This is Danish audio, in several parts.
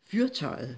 fyrtøjet.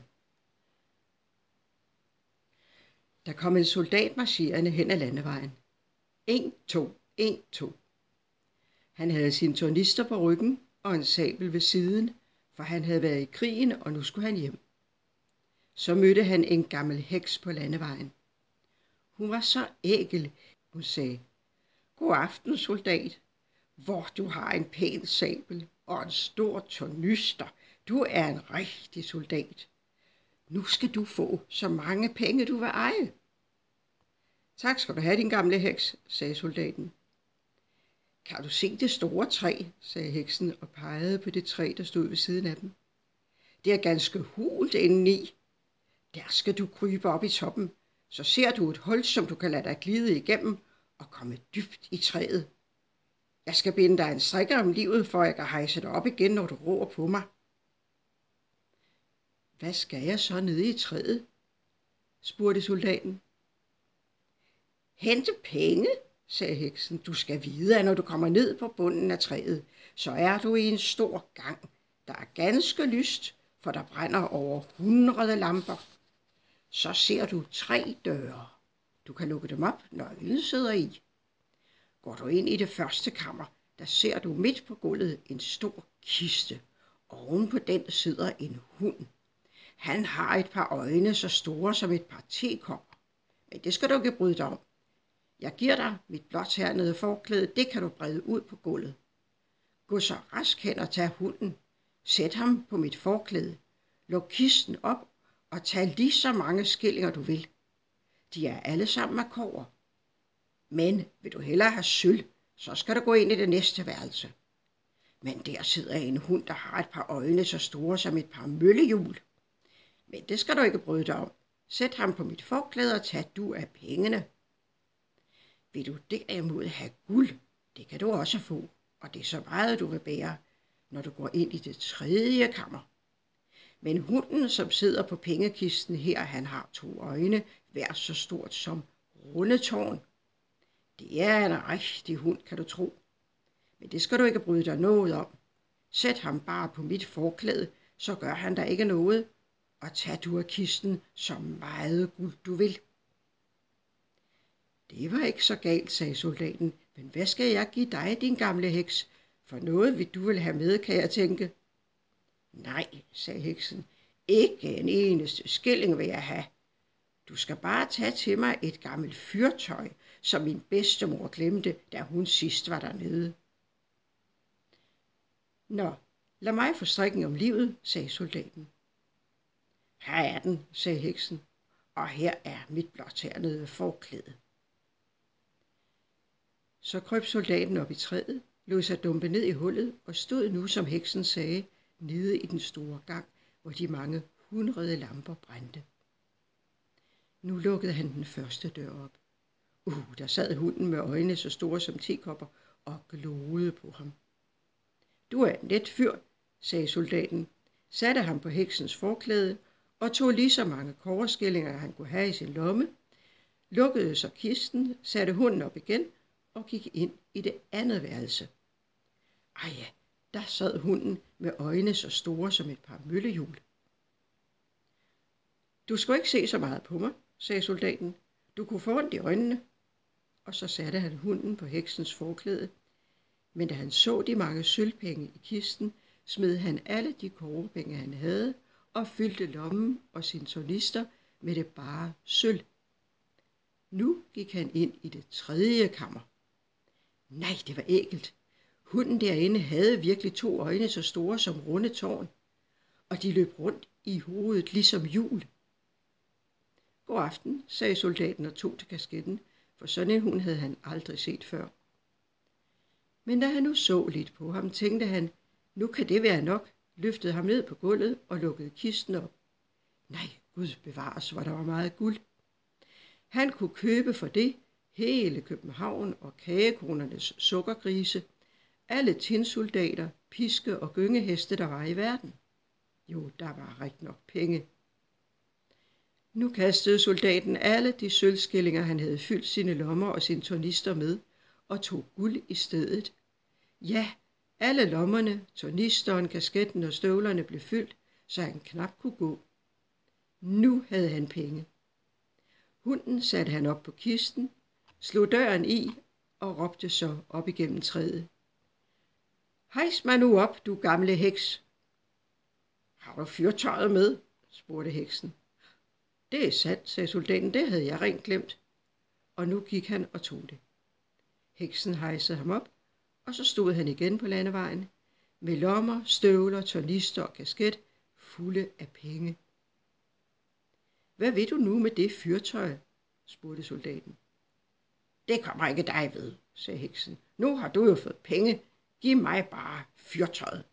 Der kom en soldat marcherende hen ad landevejen. 1, 2, 1, 2. Han havde sine tornister på ryggen og en sabel ved siden, for han havde været i krigen, og nu skulle han hjem. Så mødte han en gammel heks på landevejen. Hun var så ækel. Hun sagde: God aften, soldat. Hvor du har en pæn sabel og en stor tornister. Du er en rigtig soldat. Nu skal du få så mange penge, du vil eje. Tak skal du have, din gamle heks, sagde soldaten. Kan du se det store træ, sagde heksen og pegede på det træ, der stod ved siden af dem. Det er ganske hult indeni. Der skal du krybe op i toppen, så ser du et hul, som du kan lade dig glide igennem og komme dybt i træet. Jeg skal binde dig en strikke om livet, for jeg kan hejse dig op igen, når du råber på mig. Hvad skal jeg så nede i træet? Spurgte soldaten. Hente penge, sagde heksen. Du skal vide, at når du kommer ned på bunden af træet, så er du i en stor gang. Der er ganske lyst, for der brænder over 100 lamper. Så ser du 3 døre. Du kan lukke dem op, nøglen sidder i. Går du ind i det første kammer, der ser du midt på gulvet en stor kiste. Oven på den sidder en hund. Han har et par øjne så store som et par tekopper. Men det skal du ikke bryde dig om. Jeg giver dig mit blåternede forklæde, det kan du brede ud på gulvet. Gå så rask hen og tag hunden. Sæt ham på mit forklæde. Luk kisten op og tag lige så mange skillinger du vil. De er alle sammen af kobber. Men vil du hellere have sølv, så skal du gå ind i det næste værelse. Men der sidder en hund, der har et par øjne så store som et par møllehjul. Men det skal du ikke bryde dig om. Sæt ham på mit forklæde og tag du af pengene. Vil du derimod have guld, det kan du også få, og det er så meget, du vil bære, når du går ind i det 3. kammer. Men hunden, som sidder på pengekisten her, han har 2 øjne, hver så stort som Rundetårn. Det er en rigtig hund, kan du tro. Men det skal du ikke bryde dig noget om. Sæt ham bare på mit forklæde, så gør han der ikke noget, og tag du af kisten så meget guld du vil. Det var ikke så galt, sagde soldaten, men hvad skal jeg give dig, din gamle heks? For noget du vil have med, kan jeg tænke. Nej, sagde heksen, ikke en eneste skilling vil jeg have. Du skal bare tage til mig et gammelt fyrtøj, som min bedstemor glemte, da hun sidst var dernede. Nå, lad mig få strikken om livet, sagde soldaten. Her er den, sagde heksen, og her er mit blåternede forklæde. Så krøb soldaten op i træet, lod sig dumpe ned i hullet og stod nu, som heksen sagde, nede i den store gang, hvor de mange 100 lamper brændte. Nu lukkede han den første dør op. Der sad hunden med øjne så store som tekopper og gloede på ham. Du er en let fyr, sagde soldaten, satte ham på heksens forklæde og tog lige så mange kobberskillinger, han kunne have i sin lomme, lukkede så kisten, satte hunden op igen og gik ind i det andet værelse. Ja, der sad hunden med øjne så store som et par møllehjul. Du skal ikke se så meget på mig, sagde soldaten. Du kunne få ondt i øjnene. Og så satte han hunden på heksens forklæde. Men da han så de mange sølvpenge i kisten, smed han alle de kobberpenge, han havde, og fyldte lommen og sine tornister med det bare sølv. Nu gik han ind i det 3. kammer. Nej, det var ækelt. Hunden derinde havde virkelig 2 øjne så store som Rundetårn, og de løb rundt i hovedet ligesom hjul. God aften, sagde soldaten og tog til kasketten, for sådan en hund havde han aldrig set før. Men da han nu så lidt på ham, tænkte han, nu kan det være nok, løftede ham ned på gulvet og lukkede kisten op. Nej, Gud bevares, hvor der var meget guld. Han kunne købe for det hele København og kagekonernes sukkergrise, alle tinsoldater, piske og gyngeheste, der var i verden. Jo, der var rigtig nok penge. Nu kastede soldaten alle de sølvskillinger, han havde fyldt sine lommer og sine tornister med, og tog guld i stedet. Ja, alle lommerne, tornisteren, kasketten og støvlerne blev fyldt, så han knap kunne gå. Nu havde han penge. Hunden satte han op på kisten, slog døren i og råbte så op igennem træet. Hejs mig nu op, du gamle heks. Har du fyrtøjet med? Spurgte heksen. Det er sandt, sagde soldaten, det havde jeg rent glemt. Og nu gik han og tog det. Heksen hejsede ham op, og så stod han igen på landevejen, med lommer, støvler, tornister og kasket fulde af penge. Hvad vil du nu med det fyrtøj? Spurgte soldaten. Det kommer ikke dig ved, sagde heksen. Nu har du jo fået penge. Giv mig bare fyrtøjet.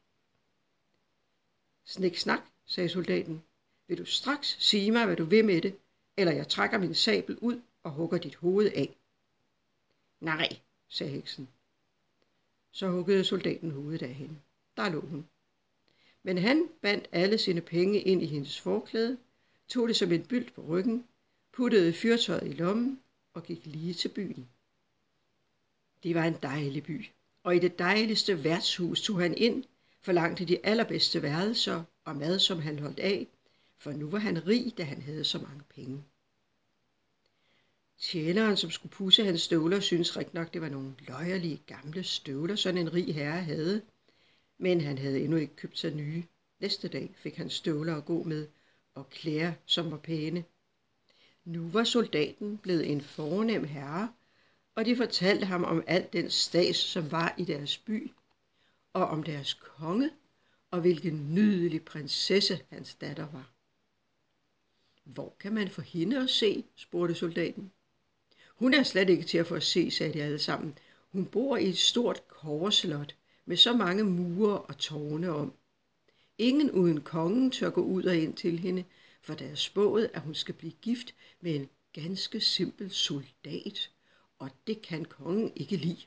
Snik snak, sagde soldaten. Vil du straks sige mig, hvad du vil med det, eller jeg trækker min sabel ud og hugger dit hoved af? Nej, sagde heksen. Så huggede soldaten hovedet af hende. Der lå hun. Men han bandt alle sine penge ind i hendes forklæde, tog det som en bylt på ryggen, puttede fyrtøjet i lommen og gik lige til byen. Det var en dejlig by, og i det dejligste værtshus tog han ind, forlangte de allerbedste værelser og mad, som han holdt af, for nu var han rig, da han havde så mange penge. Tjeneren, som skulle pudse hans støvler, syntes rigtig nok, det var nogle løjerlige gamle støvler, sådan en rig herre havde, men han havde endnu ikke købt sig nye. Næste dag fik han støvler at gå med og klæder, som var pæne. Nu var soldaten blevet en fornem herre, og de fortalte ham om alt den stads, som var i deres by, og om deres konge, og hvilken nydelig prinsesse hans datter var. Hvor kan man få hende at se? Spurgte soldaten. Hun er slet ikke til at få at se, sagde de alle sammen. Hun bor i et stort kobberslot med så mange mure og tårne om. Ingen uden kongen tør gå ud og ind til hende, for der er spået, at hun skal blive gift med en ganske simpel soldat, og det kan kongen ikke lide.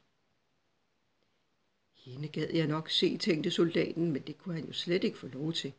Hende gad jeg nok se, tænkte soldaten, men det kunne han jo slet ikke få lov til.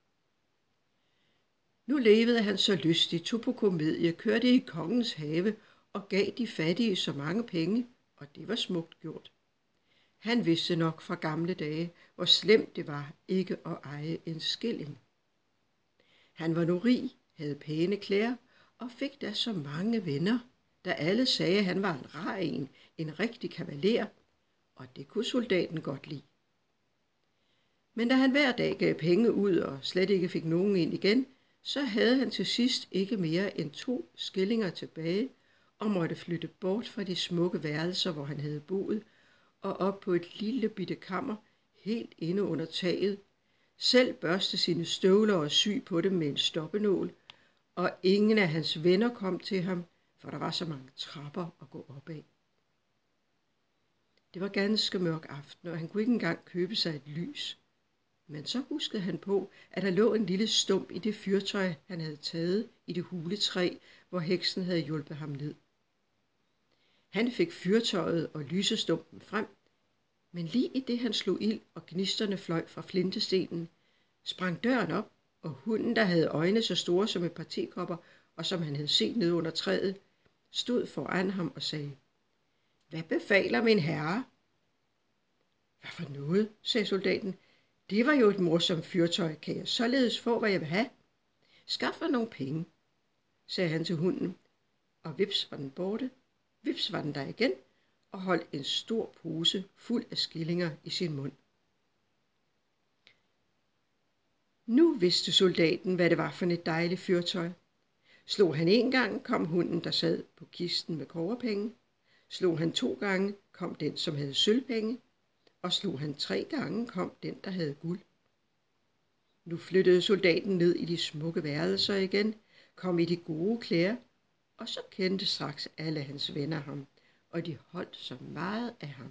Nu levede han så lystigt, tog på komedie, kørte i kongens have og gav de fattige så mange penge, og det var smukt gjort. Han vidste nok fra gamle dage, hvor slemt det var ikke at eje en skilling. Han var nu rig, havde pæne klæder og fik da så mange venner, da alle sagde, at han var en rar en rigtig kavaler, og det kunne soldaten godt lide. Men da han hver dag gav penge ud og slet ikke fik nogen ind igen, så havde han til sidst ikke mere end 2 skillinger tilbage og måtte flytte bort fra de smukke værelser, hvor han havde boet, og op på et lille bitte kammer helt inde under taget, selv børste sine støvler og sy på dem med en stoppenål, og ingen af hans venner kom til ham, for der var så mange trapper at gå op ad. Det var ganske mørk aften, og han kunne ikke engang købe sig et lys. Men så huskede han på, at der lå en lille stump i det fyrtøj, han havde taget i det huletræ, hvor heksen havde hjulpet ham ned. Han fik fyrtøjet og lysestumpen frem, men lige i det han slog ild, og gnisterne fløj fra flintestenen, sprang døren op, og hunden, der havde øjne så store som et par tekopper, og som han havde set ned under træet, stod foran ham og sagde, hvad befaler min herre? Hvad for noget, sagde soldaten. Det var jo et morsomt fyrtøj. Kan jeg således få, hvad jeg vil have? Skaf mig nogle penge, sagde han til hunden, og vips var den borte. Vips var den der igen, og holdt en stor pose fuld af skillinger i sin mund. Nu vidste soldaten, hvad det var for et dejligt fyrtøj. Slog han 1 gang, kom hunden, der sad på kisten med kobberpenge. Slog han 2 gange, kom den, som havde sølvpenge. Og slog han 3 gange, kom den, der havde guld. Nu flyttede soldaten ned i de smukke værelser igen, kom i de gode klæder, og så kendte straks alle hans venner ham, og de holdt så meget af ham.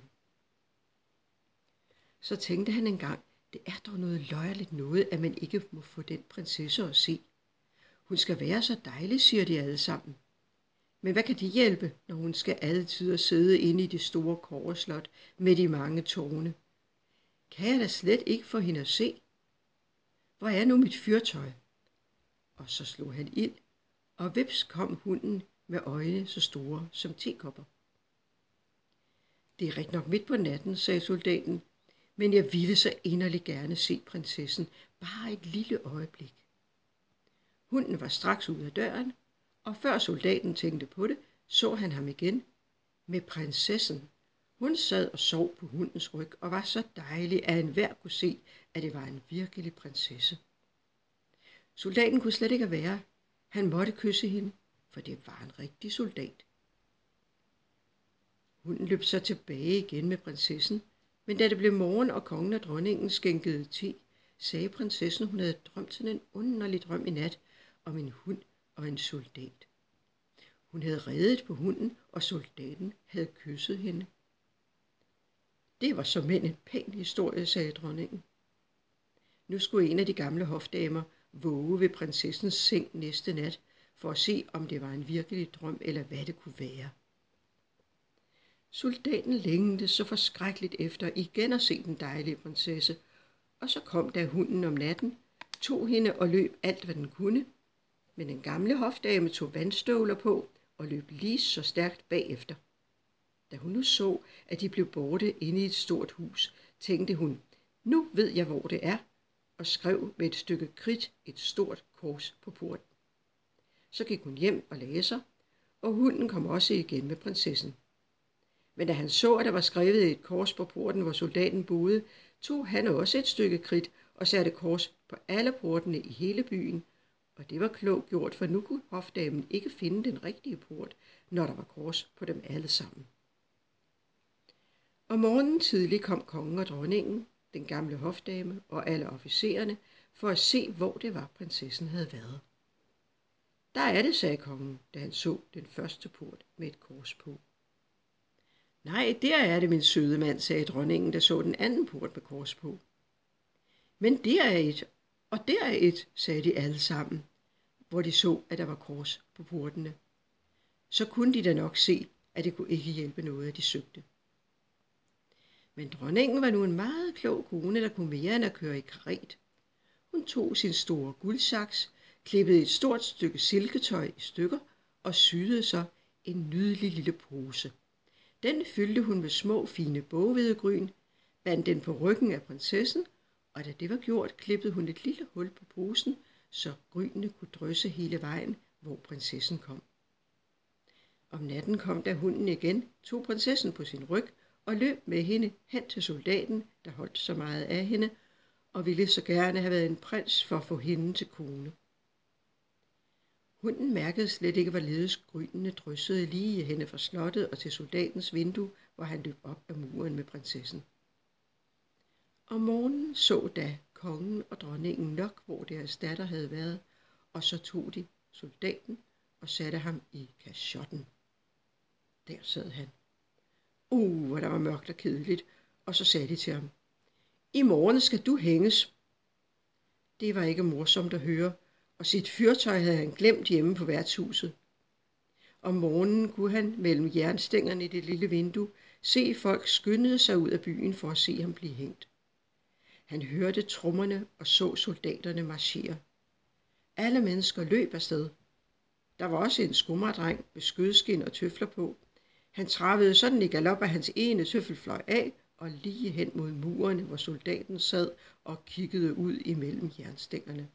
Så tænkte han engang, det er dog noget løjerligt noget, at man ikke må få den prinsesse at se. Hun skal være så dejlig, siger de alle sammen. Men hvad kan de hjælpe, når hun skal altid sidde inde i det store kobberslot med de mange tårne? Kan jeg da slet ikke få hende at se? Hvor er nu mit fyrtøj? Og så slog han ild, og vips kom hunden med øjne så store som tekopper. Det er rigtig nok midt på natten, sagde soldaten, men jeg ville så inderligt gerne se prinsessen, bare et lille øjeblik. Hunden var straks ude af døren, og før soldaten tænkte på det, så han ham igen med prinsessen. Hun sad og sov på hundens ryg og var så dejlig, at enhver kunne se, at det var en virkelig prinsesse. Soldaten kunne slet ikke være. Han måtte kysse hende, for det var en rigtig soldat. Hunden løb så tilbage igen med prinsessen, men da det blev morgen, og kongen og dronningen skænkede te, sagde prinsessen, at hun havde drømt sådan en underlig drøm i nat om en hund og en soldat. Hun havde reddet på hunden, og soldaten havde kysset hende. Det var såmænd en pæn historie, sagde dronningen. Nu skulle en af de gamle hofdamer våge ved prinsessens seng næste nat, for at se, om det var en virkelig drøm, eller hvad det kunne være. Soldaten længtes så forskrækkeligt efter igen at se den dejlige prinsesse, og så kom der hunden om natten, tog hende og løb alt, hvad den kunne. Men den gamle hofdame tog vandstøvler på og løb lige så stærkt bagefter. Da hun nu så, at de blev borte inde i et stort hus, tænkte hun, nu ved jeg, hvor det er, og skrev med et stykke kridt et stort kors på porten. Så gik hun hjem og lagde sig, og hunden kom også igen med prinsessen. Men da han så, at der var skrevet et kors på porten, hvor soldaten boede, tog han også et stykke kridt og satte kors på alle portene i hele byen, og det var klogt gjort, for nu kunne hofdamen ikke finde den rigtige port, når der var kors på dem alle sammen. Om morgenen tidlig kom kongen og dronningen, den gamle hofdame og alle officererne for at se, hvor det var, prinsessen havde været. Der er det, sagde kongen, da han så den første port med et kors på. Nej, der er det, min søde mand, sagde dronningen, der så den anden port med kors på. Men der er et, og der er et, sagde de alle sammen, hvor de så, at der var kors på portene. Så kunne de da nok se, at det kunne ikke hjælpe noget, at de søgte. Men dronningen var nu en meget klog kone, der kunne mere end at køre i karet. Hun tog sin store guldsaks, klippede et stort stykke silketøj i stykker og syede så en nydelig lille pose. Den fyldte hun med små fine boghvedegryn, bandt den på ryggen af prinsessen, og da det var gjort, klippede hun et lille hul på posen, så grynene kunne drysse hele vejen, hvor prinsessen kom. Om natten kom da hunden igen, tog prinsessen på sin ryg og løb med hende hen til soldaten, der holdt så meget af hende, og ville så gerne have været en prins for at få hende til kone. Hunden mærkede slet ikke, hvorledes grynene dryssede lige henne fra slottet og til soldatens vindue, hvor han løb op ad muren med prinsessen. Om morgenen så da kongen og dronningen nok, hvor deres datter havde været, og så tog de soldaten og satte ham i kasjotten. Der sad han. Hvor der var mørkt og kedeligt, og så sagde de til ham, i morgen skal du hænges. Det var ikke morsomt at høre, og sit fyrtøj havde han glemt hjemme på værtshuset. Om morgenen kunne han mellem jernstængerne i det lille vindue se folk skyndede sig ud af byen for at se ham blive hængt. Han hørte trommerne og så soldaterne marchere. Alle mennesker løb afsted. Der var også en skummerdreng med skødskin og tøfler på. Han travede sådan i galop, at hans ene tøffel fløj af og lige hen mod murene, hvor soldaten sad og kiggede ud imellem jernstængerne.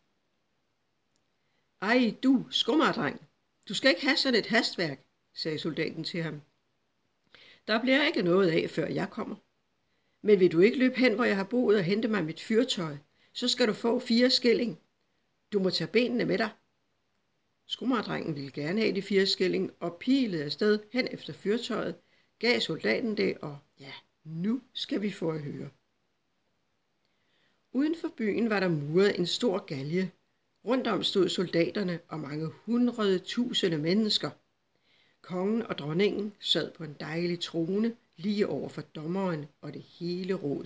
Ej, du skummerdreng, du skal ikke have sådan et hastværk, sagde soldaten til ham. Der bliver ikke noget af, før jeg kommer. Men vil du ikke løbe hen, hvor jeg har boet, og hente mig mit fyrtøj, så skal du få 4 skilling. Du må tage benene med dig. Skummerdrengen ville gerne have de 4 skilling og pilede afsted hen efter fyrtøjet, gav soldaten det, og ja, nu skal vi få at høre. Uden for byen var der muret en stor galge. Rundt om stod soldaterne og mange 100.000 mennesker. Kongen og dronningen sad på en dejlig trone lige over for dommeren og det hele råd.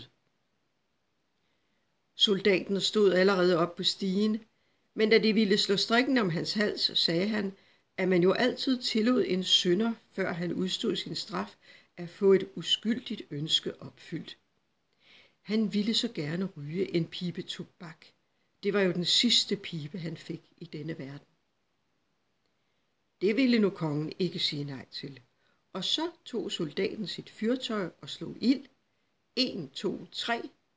Soldaten stod allerede op på stigen, men da de ville slå strikken om hans hals, sagde han, at man jo altid tillod en synder, før han udstod sin straf, at få et uskyldigt ønske opfyldt. Han ville så gerne ryge en pibe tobak. Det var jo den sidste pibe, han fik i denne verden. Det ville nu kongen ikke sige nej til. Og så tog soldaten sit fyrtøj og slog ild. 1, 2, 3,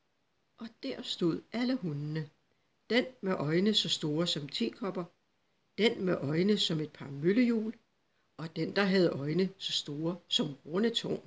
og der stod alle hundene. Den med øjne så store som tekopper, den med øjne som et par møllehjul, og den, der havde øjne så store som rundetårn.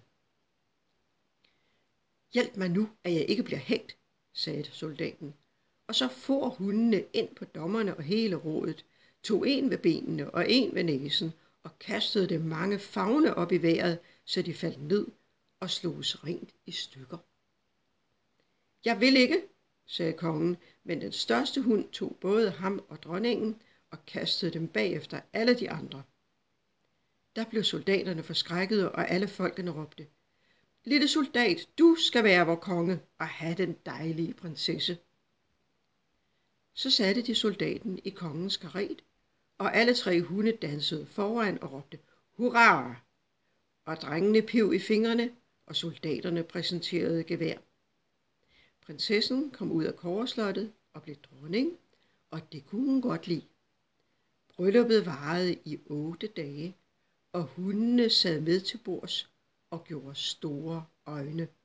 Hjælp mig nu, at jeg ikke bliver hængt, sagde soldaten, og så for hundene ind på dommerne og hele rådet, tog en ved benene og en ved næsen, og kastede dem mange favne op i vejret, så de faldt ned og sloges rent i stykker. Jeg vil ikke, sagde kongen, men den største hund tog både ham og dronningen og kastede dem bagefter alle de andre. Der blev soldaterne forskrækkede, og alle folkene råbte: Lille soldat, du skal være vor konge og have den dejlige prinsesse. Så satte de soldaten i kongens karet, og alle 3 hunde dansede foran og råbte hurra, og drengene piv i fingrene, og soldaterne præsenterede gevær. Prinsessen kom ud af kobberslottet og blev dronning, og det kunne hun godt lide. Brylluppet varede i 8 dage, og hundene sad med til bords og gjorde store øjne.